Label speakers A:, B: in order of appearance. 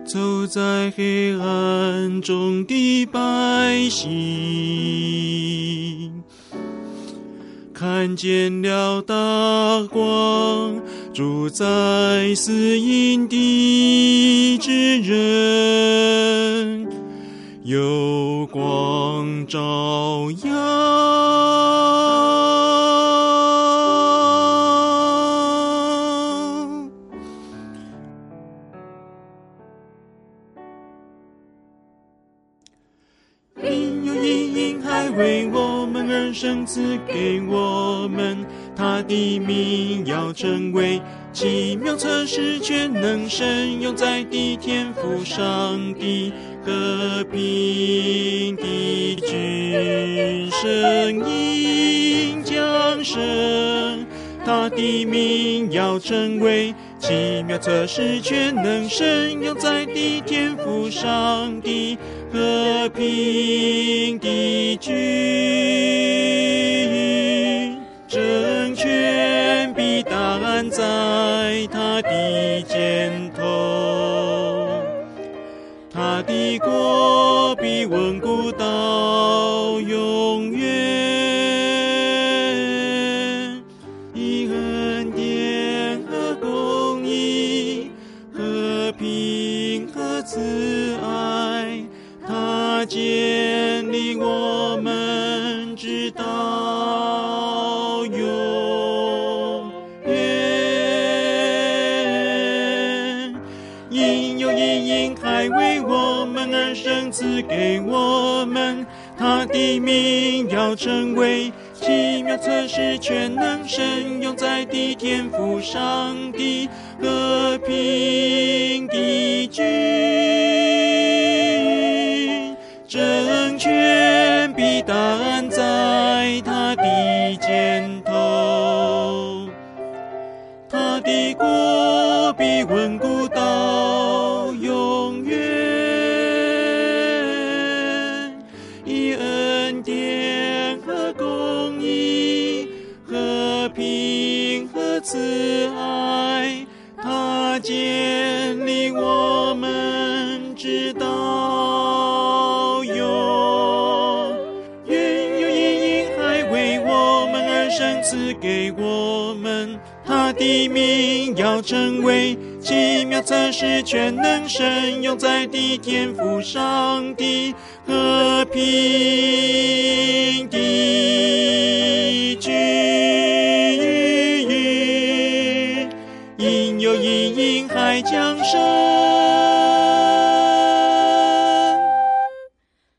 A: 走在黑暗中的百姓，看见了大光，住在死荫的之人，有光照耀。为我们而生，赐给我们他的名，要成为奇妙测试全能神，用在地天父上帝和平的君，声音降生，他的名要成为奇妙测试全能神，用在地天父上帝和平的君，政权必答案在他的肩头，他的国必稳固到永远，以恩典和公义、和平和慈爱，他建立我们直到永远。因有因还为我们而生，赐给我们他的名，要成为奇妙测试全能神，用在地天父上帝和平的君，政权必答案在他的肩头，他的国必稳固到永远，以恩典和公义、和平和慈爱，他建立我们直到永远。有因还为我们而生，赐给我们他的名，要成为奇妙测试全能神，用在地天父上帝和平的君，因有因还降生，